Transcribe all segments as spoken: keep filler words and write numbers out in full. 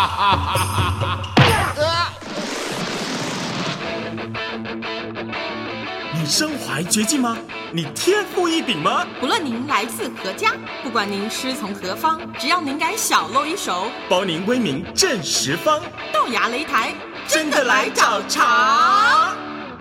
你身怀绝技吗？你天赋异禀吗？ 不论您来自何家，不管您师从何方，只要您敢小露一手， 包您威名震十方。 豆芽擂台， 真的来找茬！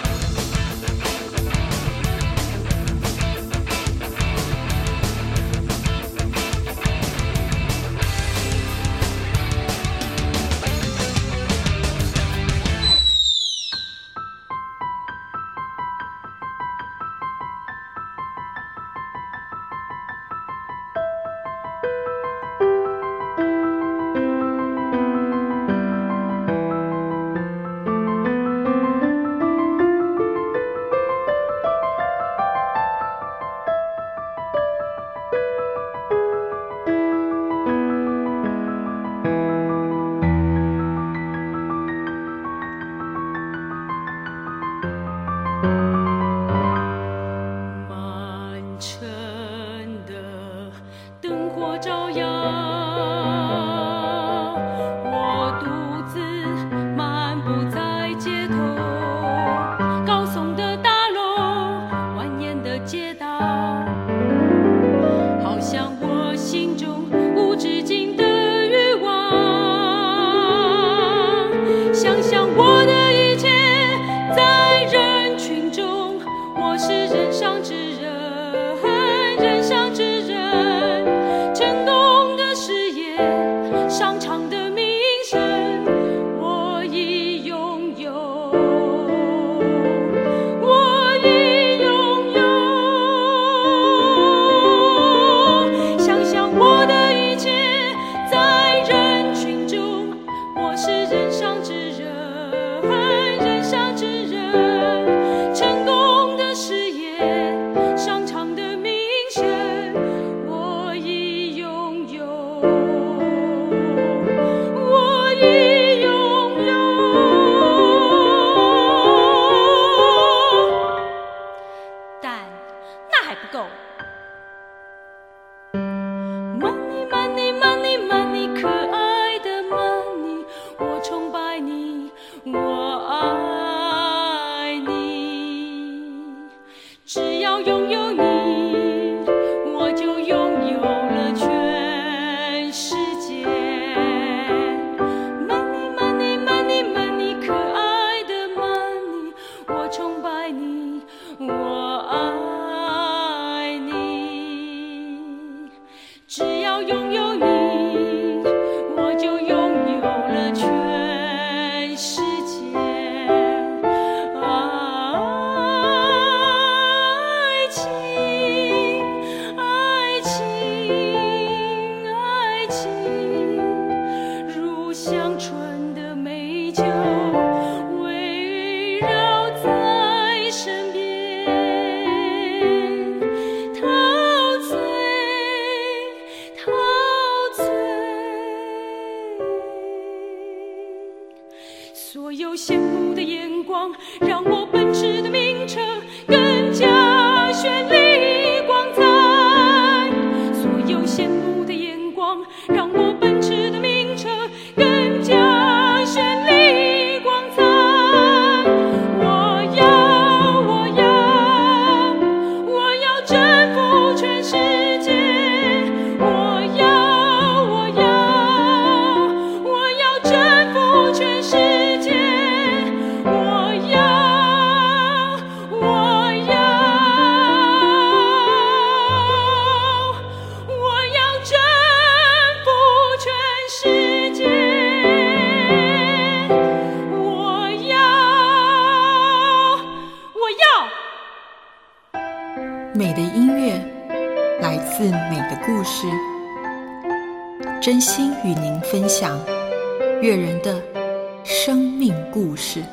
美的音乐来自美的故事，真心与您分享悦人的生命故事。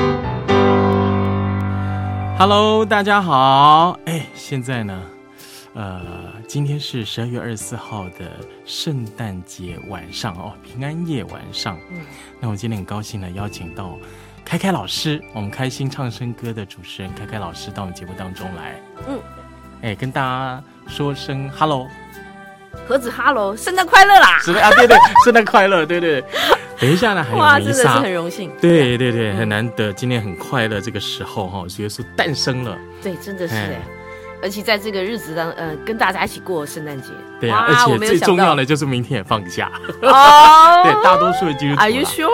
Hello， 大家好。哎，现在呢， 呃，今天是十二月二十四号的圣诞节晚上哦，平安夜晚上。嗯，那我今天很高兴呢，邀请到开开老师，我们开心唱声歌的主持人开开老师到我们节目当中来。嗯，哎，跟大家说声 hello。 何止 hello， 圣诞快乐啦！ 是的啊，对对，圣诞快乐，对对。等一下呢，还有弥撒， 哇，真的是很荣幸。 对对对，很难得，今天很快乐，这个时候哈，耶稣诞生了。 对，真的是哎，而且在这个日子当呃，跟大家一起过圣诞节。 对啊，而且最重要的就是明天也放假。哦，对，大多数的基督徒。 Are you sure？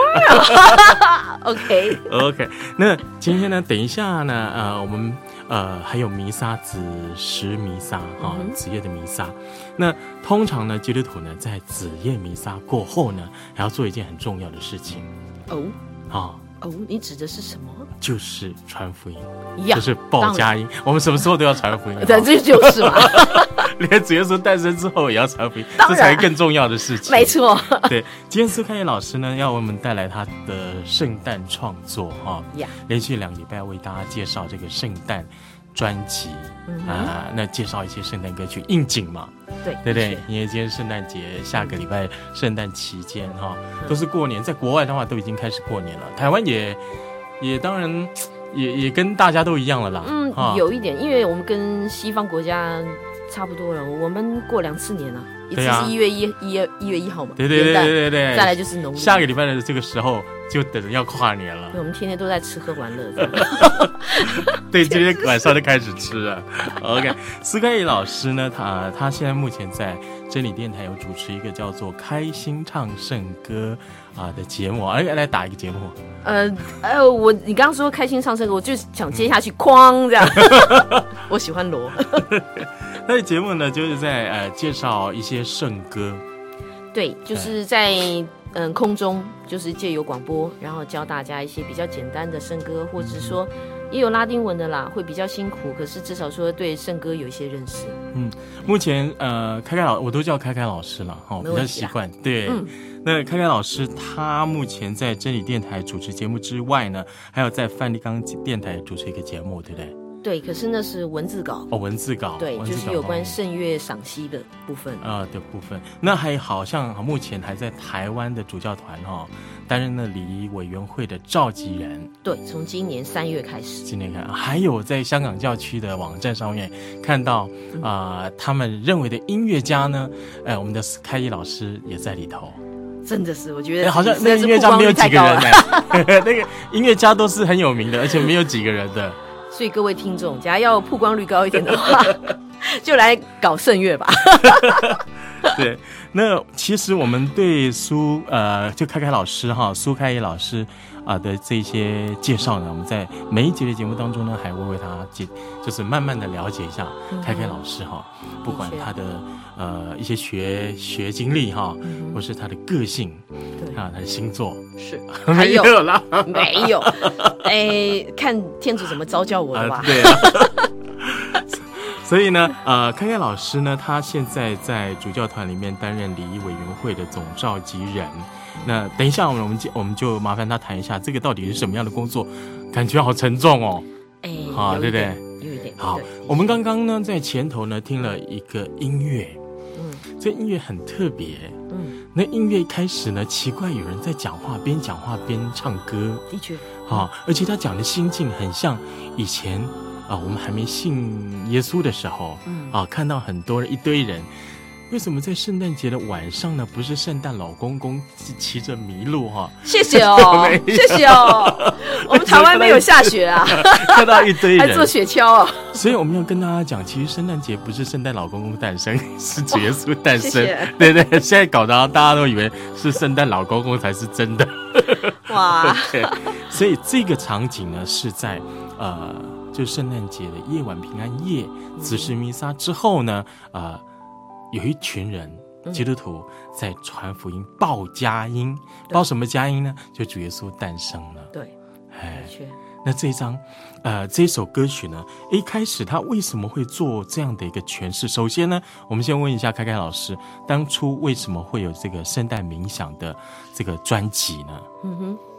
OK OK， 那今天呢，等一下呢，呃，我们呃还有弥撒子时弥撒哈，子夜的弥撒。那通常呢，基督徒呢在子夜弥撒过后呢，还要做一件很重要的事情。 哦， 啊。 哦，你指的是什么？ 就是传福音，就是报佳音。我们什么时候都要传福音， 对，这就是嘛。 连主耶稣诞生之后也要传福音，这才是更重要的事情。 没错。对， 今天苏开野老师呢，要为我们带来他的圣诞创作哈，呀，连续两个礼拜为大家介绍这个圣诞专辑啊、嗯呃，那介绍一些圣诞歌曲应景嘛。 对对对，因为今天圣诞节，下个礼拜圣诞期间哈，都是过年，在国外的话都已经开始过年了，台湾也也当然也也跟大家都一样了啦。 嗯，有一点，因为我们跟西方国家差不多了，我们过两次年了，一次是一月一一月一月一号嘛， 对对对对对对， 再来就是农历， 下个礼拜的这个时候就等着要跨年了。 对，我们天天都在吃喝玩乐。 对，今天晚上就开始吃了。OK， 苏开野老师呢，他他现在目前在真理电台有主持一个叫做《开心唱圣歌》啊的节目，而来打一个节目。 呃呃，我你刚刚说开心唱圣歌，我就想接下去哐这样。我喜欢罗。 他的节目呢，就是在呃介绍一些圣歌。 对，就是在嗯空中，就是借由广播，然后教大家一些比较简单的圣歌，或者说也有拉丁文的啦，会比较辛苦，可是至少说对圣歌有一些认识。嗯， 目前呃开开老我都叫开开老师了哈，比较习惯。对，嗯、那开开老师他目前在真理电台主持节目之外呢，还有在梵蒂冈电台主持一个节目，对不对？ 对，可是那是文字稿哦，文字稿， 对，就是有关圣乐赏析的部分啊、呃、的部分。那还好像目前还在台湾的主教团哈、哦、担任了礼仪委员会的召集人。 对，从今年三月开始。 今年看，还有在香港教区的网站上面看到啊、呃，他们认为的音乐家呢，哎，我们的开一老师也在里头。 真的是，我觉得好像那个音乐家没有几个人呢，那个音乐家都是很有名的，而且没有几个人的。 所以各位听众，假如要曝光率高一点的话，就来搞圣乐吧。 对，那其实我们对苏呃，就开开老师哈，苏开野老师啊、呃、的这些介绍呢，我们在每一集的节目当中呢，还会为他介，就是慢慢的了解一下开开老师哈，不管他的呃一些学学经历哈，嗯、或是他的个性，对啊，他的星座是没有啦， 没有，哎，看天主怎么召叫我的吧。 呃、对啊。所以呢，呃，开开老师呢，他现在在主教团里面担任礼仪委员会的总召集人。那等一下，我们我们我们就麻烦他谈一下，这个到底是什么样的工作？感觉好沉重哦。 哎， 好，对不对？ 有一点。 好，我们刚刚呢在前头呢听了一个音乐，嗯，这音乐很特别，嗯，那音乐一开始呢，奇怪有人在讲话，边讲话边唱歌， 的确， 好，而且他讲的心境很像以前。啊，我们还没信耶稣的时候，嗯，啊，看到很多人一堆人，为什么在圣诞节的晚上呢？不是圣诞老公公骑着麋鹿哈？ 谢谢哦，谢谢哦。我们台湾没有下雪啊， 看到一堆人还做雪橇哦。 所以我们要跟大家讲，其实圣诞节不是圣诞老公公诞生，是主耶稣诞生。谢谢对对，现在搞得大家都以为是圣诞老公公才是真的。哇！okay, 所以这个场景呢是在呃。就圣诞节的夜晚平安夜子时弥撒之后呢，呃，有一群人基督徒在传福音报佳音，报什么佳音呢？就主耶稣诞生了。 对， 哎，那这一张，呃，这首歌曲呢，一开始他为什么会做这样的一个诠释？首先呢，我们先问一下开开老师，当初为什么会有这个圣诞冥想的这个专辑呢？ 嗯哼。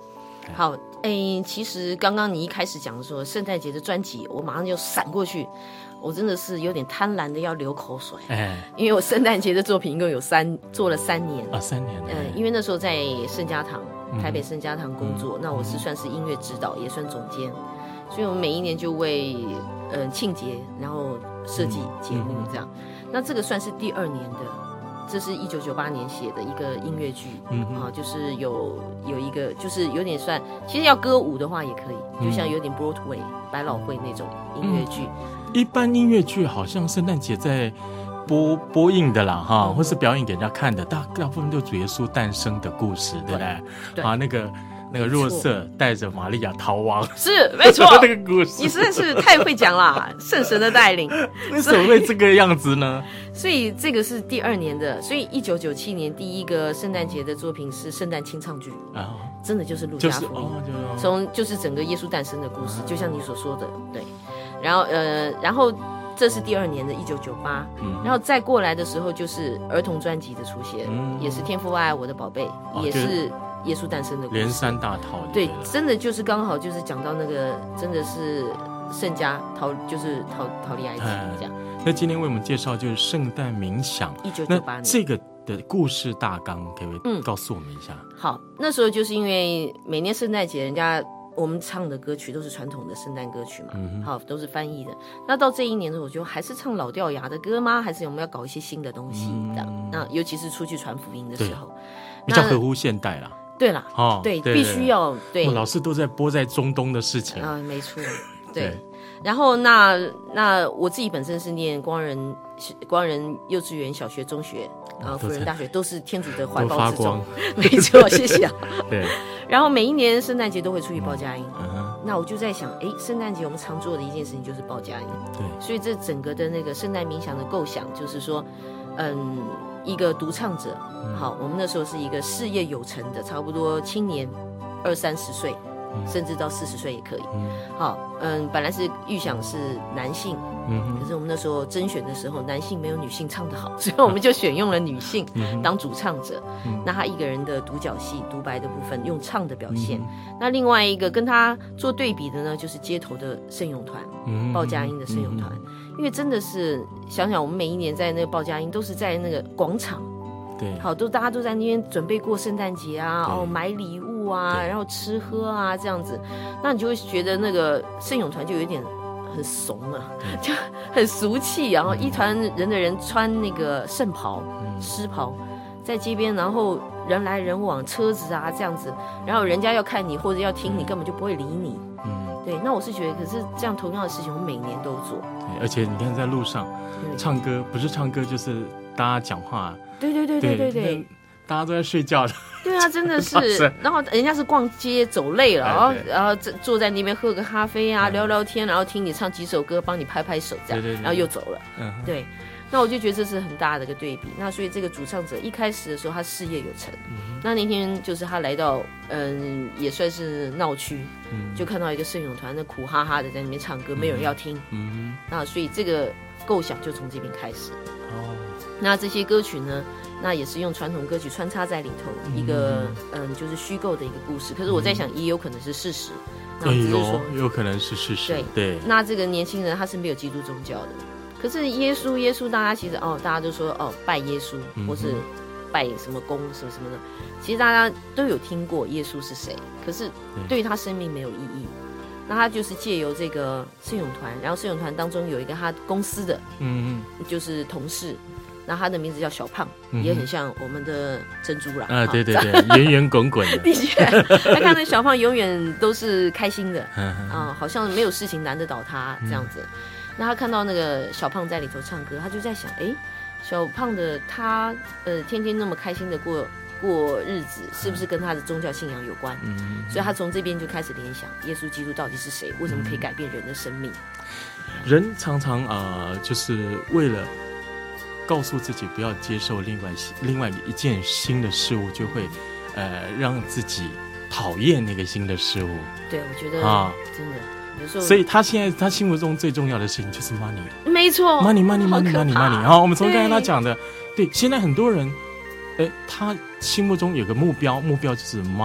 好，哎，其实刚刚你一开始讲说圣诞节的专辑，我马上就闪过去，我真的是有点贪婪的要流口水，哎，因为我圣诞节的作品一共有三做了三年啊，三年， 嗯、呃，因为那时候在圣家堂，台北圣家堂工作，嗯、那我是算是音乐指导，也算总监，所以我们每一年就为呃庆节，然后设计节目这样，嗯、那这个算是第二年的。这是一九九八年写的一个音乐剧，嗯啊，就是有有一个，就是有点算，其实要歌舞的话也可以，就像有点 Broadway、百老汇那种音乐剧。 嗯、一般音乐剧好像圣诞节在播播映的啦，哈，嗯、或是表演给人家看的，大大部分都主耶稣诞生的故事，对不对？对啊，那个。那个若瑟带着玛利亚逃亡， 是没错， 那个故事你实在是太会讲啦，圣神的带领， 为什么会这个样子呢？ 所以这个是第二年的，所以一九九七年第一个圣诞节的作品是圣诞清唱剧啊，真的就是路加福音，从、就是、就是整个耶稣诞生的故事，就像你所说的，对，然后呃，然后这是第二年的一九九八，然后再过来的时候就是儿童专辑的出现，嗯、也是天父爱我的宝贝，哦、也是。耶稣诞生的故事， 连三大套， 对，真的就是刚好就是讲到那个，真的是圣家逃，就是逃逃离埃及这样。 那今天为我们介绍就是圣诞冥想， 一九九八年这个的故事大纲，可不可以告诉我们一下？ 嗯、好，那时候就是因为每年圣诞节，人家我们唱的歌曲都是传统的圣诞歌曲嘛，嗯、好，都是翻译的。那到这一年的时候，我就还是唱老掉牙的歌吗？还是我们要搞一些新的东西？这样、嗯，那尤其是出去传福音的时候， 比较合乎现代啦。 对啦，哦，对，对必须要对。 老师都在播在中东的事情啊，没错，对。对然后那那我自己本身是念光仁光仁幼稚园、小学、中学，然后辅仁大学都是天主的怀抱之中，没错，谢谢、啊。对。然后每一年圣诞节都会出去报佳音，嗯、那我就在想，哎，圣诞节我们常做的一件事情就是报佳音，对。所以这整个的那个圣诞冥想的构想，就是说，嗯。一个独唱者，好，我们那时候是一个事业有成的，差不多青年二三十岁，甚至到四十岁也可以。好，嗯，本来是预想是男性，可是我们那时候甄选的时候，男性没有女性唱得好，所以我们就选用了女性当主唱者。那他一个人的独角戏、独白的部分用唱的表现。那另外一个跟他做对比的呢，就是街头的圣咏团，报佳音的圣咏团。因为真的是想想，我们每一年在那个报佳音都是在那个广场，对，好，都大家都在那边准备过圣诞节啊，哦，买礼物啊，然后吃喝啊这样子，那你就会觉得那个圣咏团就有一点很怂啊，就很俗气，然后一团人的人穿那个圣袍、诗袍，在街边，然后人来人往，车子啊这样子，然后人家要看你或者要听你，根本就不会理你。对，那我是觉得，可是这样同样的事情，我每年都做。对， 而且你看，在路上唱歌，不是唱歌就是大家讲话。 对对对对对 对, 对， 大家都在睡觉的。 对啊，真的是。然后人家是逛街走累了，然后然后坐在那边喝个咖啡啊，聊聊天，然后听你唱几首歌，帮你拍拍手这样，对对对，然后又走了。嗯，对。那我就觉得这是很大的一个对比。那所以这个主唱者一开始的时候，他事业有成。嗯、那那天就是他来到，嗯，也算是闹区，嗯、就看到一个圣咏团，那苦哈哈的在那边唱歌，嗯、没有人要听。嗯，那所以这个构想就从这边开始。哦，那这些歌曲呢，那也是用传统歌曲穿插在里头，嗯、一个嗯，就是虚构的一个故事。可是我在想，也有可能是事实。那只是说， 有有可能是事实。对对。那这个年轻人他是没有基督宗教的。可是耶稣，耶稣，大家其实哦，大家都说哦，拜耶稣，或是拜什么公什么什么的，其实大家都有听过耶稣是谁，可是对于他生命没有意义。那他就是借由这个圣咏团，然后圣咏团当中有一个他公司的，嗯嗯，就是同事，那他的名字叫小胖，嗯、也很像我们的珍珠啦， 啊，对对对，圆圆滚滚的， 的确，他看那小胖永远都是开心的，啊，好像没有事情难得倒他这样子。那他看到那个小胖在里头唱歌，他就在想，哎，小胖的他，呃，天天那么开心的过过日子，是不是跟他的宗教信仰有关？嗯，所以他从这边就开始联想，耶稣基督到底是谁？为什么可以改变人的生命？ 人常常呃，就是为了告诉自己不要接受另外另外一件新的事物，就会呃让自己讨厌那个新的事物。 对，我觉得啊，真的。 所以他现在他心目中最重要的事情就是 money， 没错 ，money money money money money。好，我们从刚才他讲的，对，现在很多人，哎，他心目中有个目标，目标就是 money，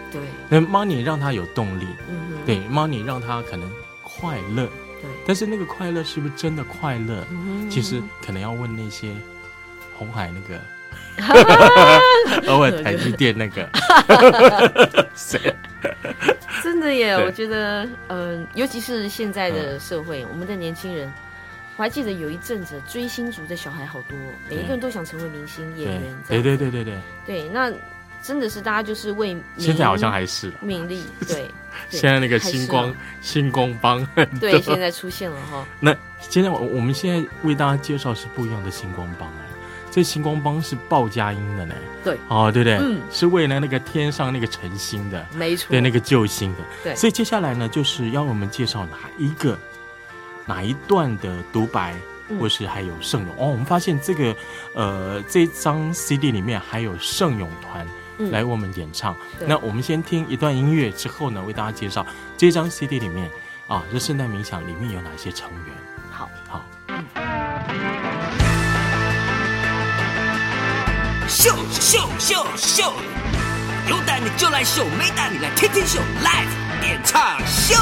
对， 那 money 让他有动力， 嗯哼， 对 money 让他可能快乐， 对， 但是那个快乐是不是真的快乐？ 嗯哼， 其实可能要问那些红海那个。偶尔台积电那个谁真的耶，我觉得嗯、呃，尤其是现在的社会、嗯、我们的年轻人，我还记得有一阵子追星族的小孩好多，每一个人都想成为明星演员， 对对对对对对，那真的是大家就是为现在好像还是名利，对， 现在那个星光星光帮对现在出现了哈。 那现在我我们现在为大家介绍是不一样的星光帮哎。这星光帮是报佳音的呢， 对， 哦，对不对？ 嗯， 是为了那个天上那个晨星的， 没错， 对，那个救星的， 对。 所以接下来呢，就是要我们介绍哪一个哪一段的独白，嗯、或是还有圣咏哦。我们发现这个呃这张 C D 里面还有圣咏团来为我们演唱。嗯、那我们先听一段音乐之后呢，为大家介绍这张 C D 里面啊，这圣诞冥想里面有哪些成员？ 好， 好。 嗯秀秀秀秀，有胆你就来秀，没胆你来天天秀 ，Live 演唱秀。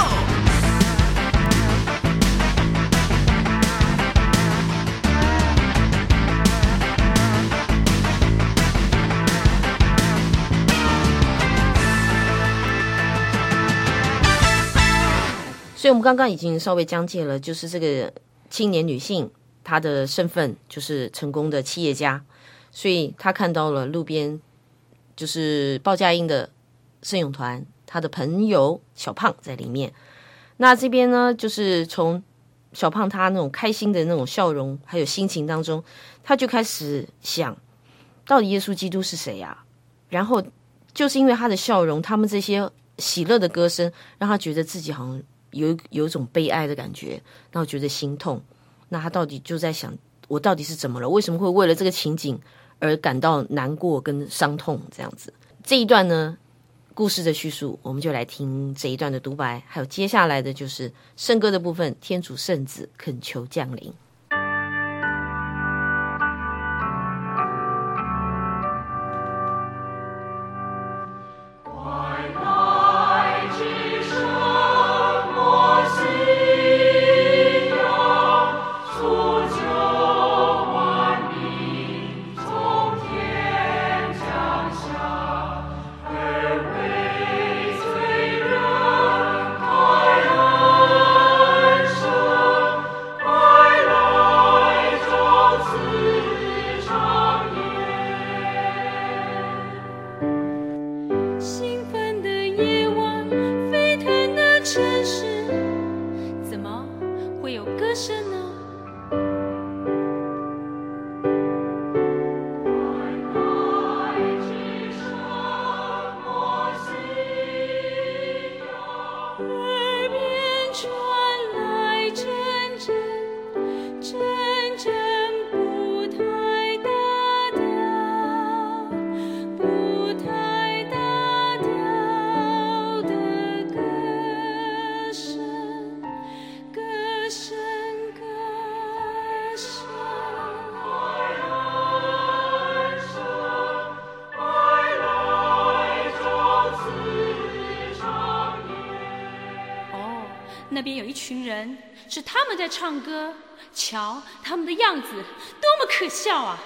所以我们刚刚已经稍微讲解了，就是这个青年女性她的身份就是成功的企业家。所以他看到了路边就是报佳音的圣咏团，他的朋友小胖在里面。那这边呢，就是从小胖他那种开心的那种笑容还有心情当中，他就开始想到底耶稣基督是谁啊？然后就是因为他的笑容，他们这些喜乐的歌声让他觉得自己好像有有一种悲哀的感觉，然后觉得心痛。那他到底就在想，我到底是怎么了？为什么会为了这个情景而感到难过跟伤痛这样子？这一段呢，故事的叙述，我们就来听这一段的独白，还有接下来的就是圣歌的部分，天主圣子恳求降临。 那边有一群人，是他们在唱歌，瞧他们的样子多么可笑啊！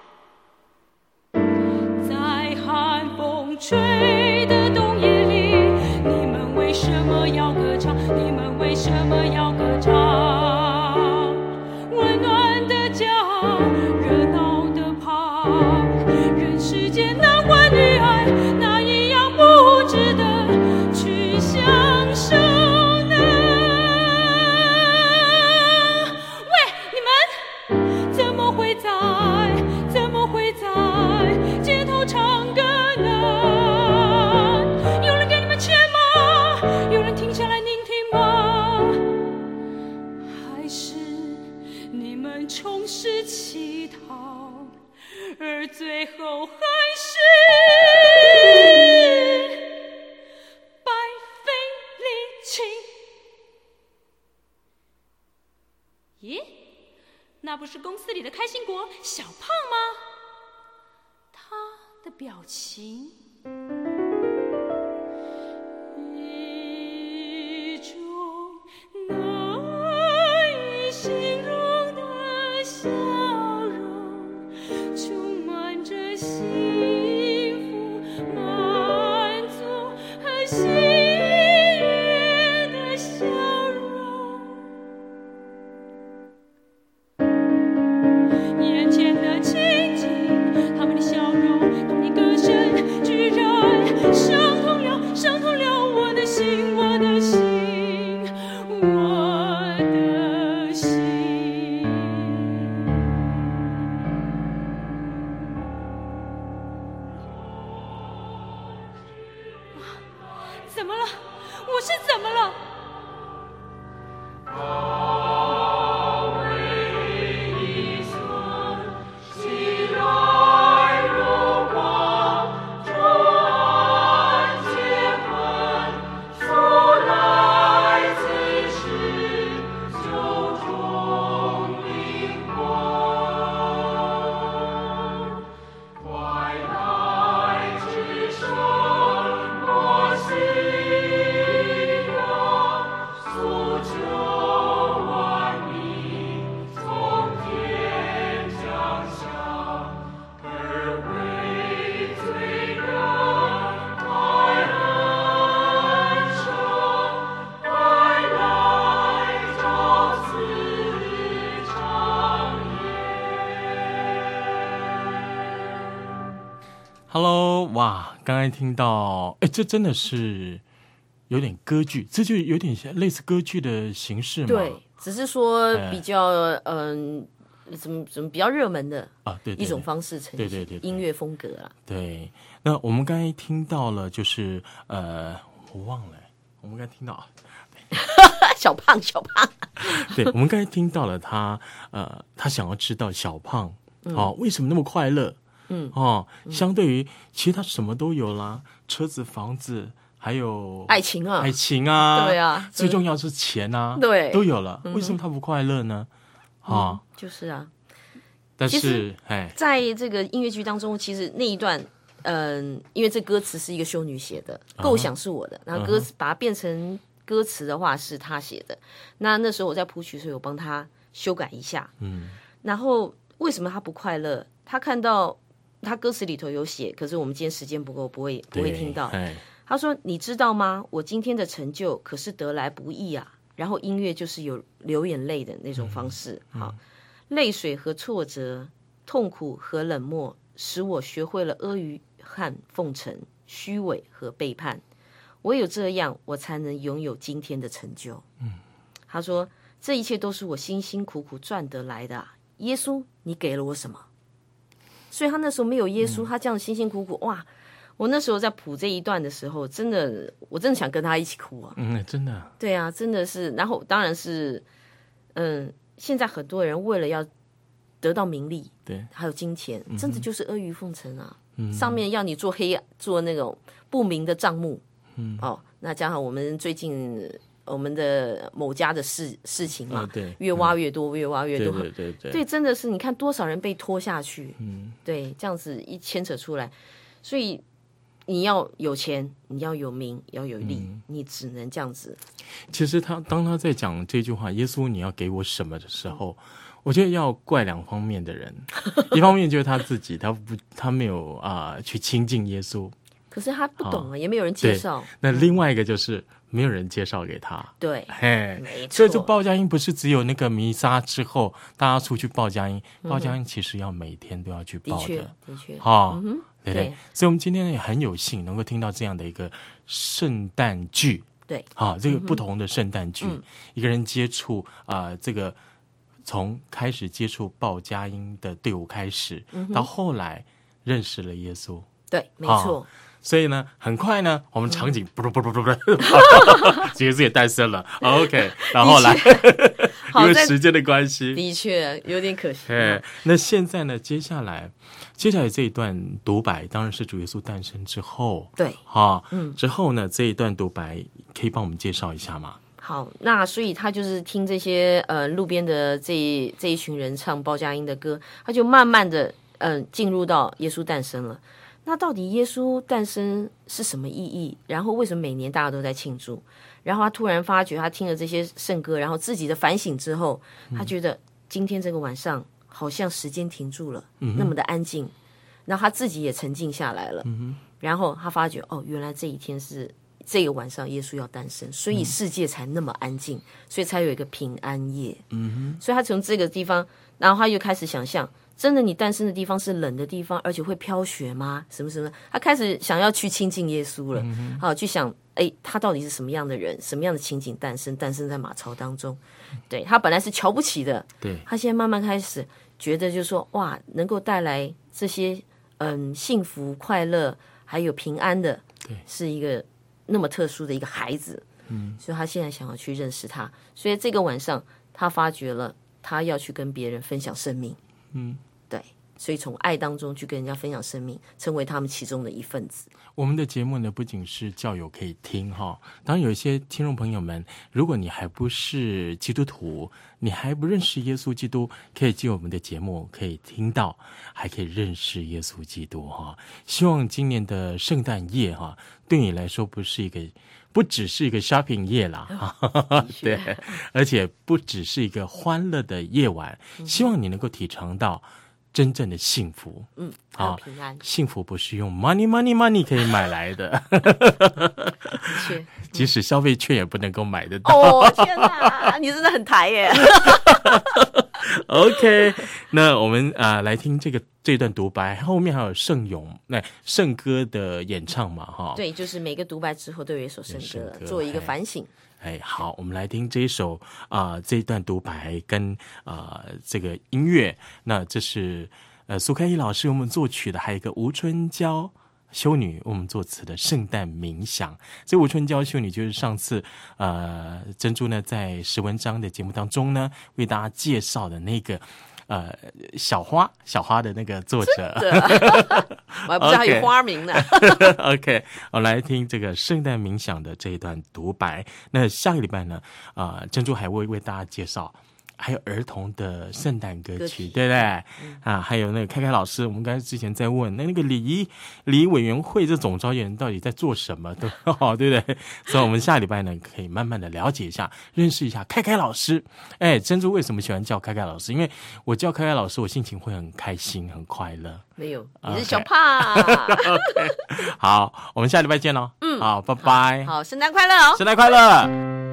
在寒风吹的冬夜里，你们为什么要歌唱？你们为什么要歌唱？温暖的家，热闹的旁，人世间男欢女爱，哪一样不值得去享受？充实乞讨，而最后还是白费力气。咦，那不是公司里的开心果小胖吗？他的表情 Hello， 哇，刚才听到，哎，这真的是有点歌剧，这就有点像类似歌剧的形式嘛。 对，只是说比较嗯。怎么怎么比较热门的啊？对，一种方式呈现，对对对，音乐风格啊。 对，那我们刚才听到了，就是呃，我忘了，我们刚才听到小胖小胖， 对，我们刚才听到了他呃，他想要知道小胖哦为什么那么快乐，嗯哦，相对于其实他什么都有啦，车子、房子，还有爱情啊， 爱情啊， 对啊， 最重要是钱啊， 对， 都有了，为什么他不快乐呢？ 啊、嗯，就是啊， 但是哎， 在这个音乐剧当中，其实那一段，嗯、呃，因为这歌词是一个修女写的，构想是我的，然后歌词把它变成歌词的话是他写的。那那时候我在谱曲的时候有帮他修改一下，嗯，然后为什么他不快乐？他看到他歌词里头有写，可是我们今天时间不够，不会不会听到。他说：“你知道吗？我今天的成就可是得来不易啊。”然后音乐就是有流眼泪的那种方式，嗯嗯、好，泪水和挫折、痛苦和冷漠，使我学会了阿谀和奉承、虚伪和背叛。唯有这样，我才能拥有今天的成就。嗯，他说，这一切都是我辛辛苦苦赚得来的、啊。耶稣，你给了我什么？所以他那时候没有耶稣，嗯、他这样辛辛苦苦，哇！我那时候在谱这一段的时候，真的，我真的想跟他一起哭啊！ 嗯，真的， 对啊，真的是。然后当然是，嗯，现在很多人为了要得到名利，对，还有金钱，真的就是阿谀奉承啊！嗯、上面要你做黑做那种不明的账目，嗯，哦，那加上我们最近我们的某家的事事情嘛，哦、对，越挖越多，嗯、越挖越多， 对对对对， 对，真的是你看多少人被拖下去，嗯，对，这样子一牵扯出来，所以。你要有钱，你要有名，要有利，嗯、你只能这样子。 其实他当他在讲这句话“耶稣，你要给我什么”的时候，嗯、我觉得要怪两方面的人。一方面就是他自己，他不，他没有啊、呃、去亲近耶稣， 可是他不懂啊，哦、也没有人介绍。 那另外一个就是没有人介绍给他。 对， 嘿， 没错。 所以这报佳音不是只有那个弥撒之后大家出去报佳音，嗯、报佳音其实要每天都要去报的。 的确，的确， 哈、哦。嗯对对，所以我们今天也很有幸能够听到这样的一个圣诞剧， 对， 啊，这个不同的圣诞剧，嗯、一个人接触啊、呃，这个从开始接触报佳音的队伍开始，嗯、到后来认识了耶稣， 对，没错。 所以呢，很快呢，我们场景不不不不不，耶稣也诞生了 ，OK， 然后来，因为时间的关系， 的确有点可惜。 哎，那现在呢，接下来，接下来这一段独白，当然是主耶稣诞生之后， 对， 哈，嗯，之后呢，这一段独白可以帮我们介绍一下吗？ 好，那所以他就是听这些呃路边的这这一群人唱报佳音的歌，他就慢慢的嗯、呃、进入到耶稣诞生了。那到底耶稣诞生是什么意义？然后为什么每年大家都在庆祝？然后他突然发觉，他听了这些圣歌，然后自己的反省之后，他觉得今天这个晚上好像时间停住了，嗯、那么的安静。然后他自己也沉静下来了。嗯、然后他发觉，哦，原来这一天是这个晚上耶稣要诞生，所以世界才那么安静，所以才有一个平安夜。嗯、所以他从这个地方，然后他又开始想象。真的，你诞生的地方是冷的地方，而且会飘雪吗？什么什么？他开始想要去亲近耶稣了，嗯、好去想，哎，他到底是什么样的人？什么样的情景诞生？诞生在马槽当中，对他本来是瞧不起的， 对他现在慢慢开始觉得，就是说，哇，能够带来这些嗯幸福、快乐还有平安的， 对， 是一个那么特殊的一个孩子，嗯，所以他现在想要去认识他，所以这个晚上他发觉了，他要去跟别人分享生命。嗯，对，所以从爱当中去跟人家分享生命，成为他们其中的一份子。 我们的节目呢，不仅是教友可以听哈，当然有一些听众朋友们，如果你还不是基督徒，你还不认识耶稣基督，可以进我们的节目，可以听到，还可以认识耶稣基督哈。希望今年的圣诞夜哈，对你来说不是一个。不只是一个 shopping 夜啦，哦、对，而且不只是一个欢乐的夜晚，嗯、希望你能够体尝到真正的幸福。 嗯，还有平安。 幸福不是用 money money money 可以买来的， 的确，嗯、 即使消费券也不能够买得到。 哦，天哪，你真的很台耶！ OK， OK， 那我们啊、呃、来听这个这段独白，后面还有圣咏那圣歌的演唱嘛，哈。 对，就是每个独白之后都有一首圣歌，作为一个反省。 哎，好，我们来听这一首啊、呃、这一段独白跟啊、呃、这个音乐。那这是呃苏开一老师为我们作曲的，还有一个吴春娇修女为我们作词的圣诞冥想。这吴春娇修女就是上次呃珍珠呢在石文章的节目当中呢为大家介绍的那个呃小花小花的那个作者。 我还不知道还有花名呢。 OK， 我来听这个圣诞冥想的这一段独白。那下个礼拜呢啊、呃、珍珠还会为大家介绍还有儿童的圣诞歌曲，对不对、嗯、啊？还有那个开开老师，我们刚才之前在问那那个礼仪礼仪委员会这总召集人到底在做什么，对哦，对不对？所以我们下礼拜呢可以慢慢的了解一下，认识一下开开老师。哎，珍珠为什么喜欢叫开开老师？因为我叫开开老师，我心情会很开心，很快乐。 没有，你是小怕。 Okay. okay. 好，我们下礼拜见喽。嗯，好，拜拜。 好，圣诞快乐哦！ 圣诞快乐。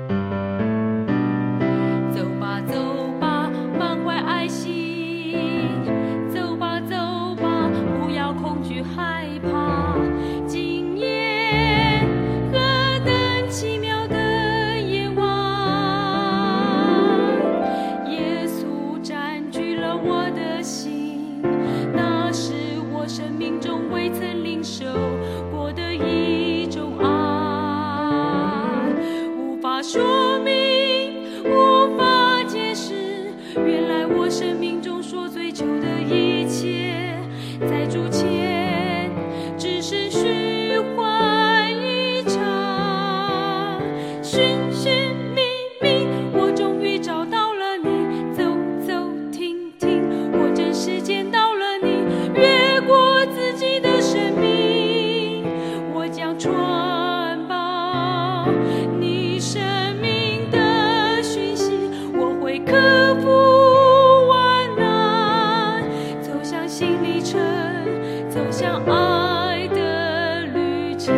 说明无法解释，原来我生命中所追求的一切，在主前只是虚幻一场。寻寻觅觅，我终于找到了你，走走停停，我真是见到了你，越过自己的生命，我将传报你生命的讯息，我会克服万难，走向新里程，走向爱的旅程。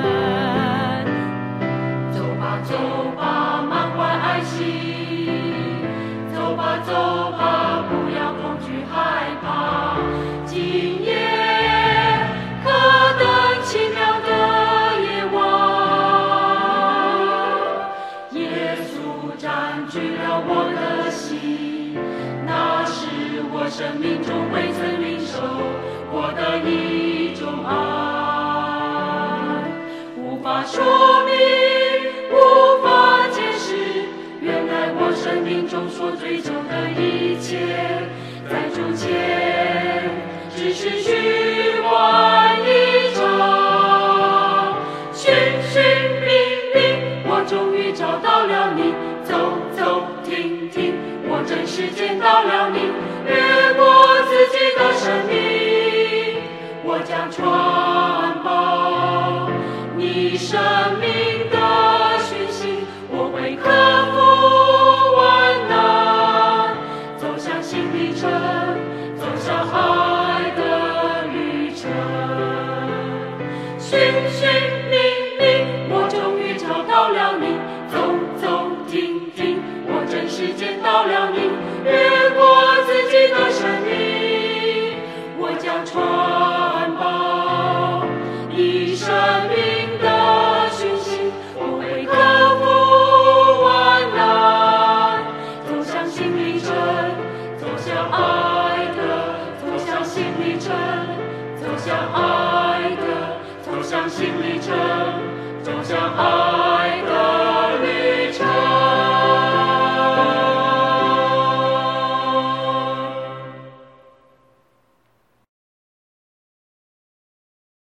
走吧走吧，满怀爱心，走吧走吧，不要恐惧害怕，今夜可等奇妙的夜晚，耶稣占据了我的心，那是我生命中未曾领受过的一种爱，无法说明，无法解释，原来我生命中所追求的一切，在主前只是虚幻一场。寻寻觅觅，我终于找到了你，走走停停，我真是见到了你，越过自己的生命，我将传报你生命的讯息，我会克服万难，走向新里程，走向爱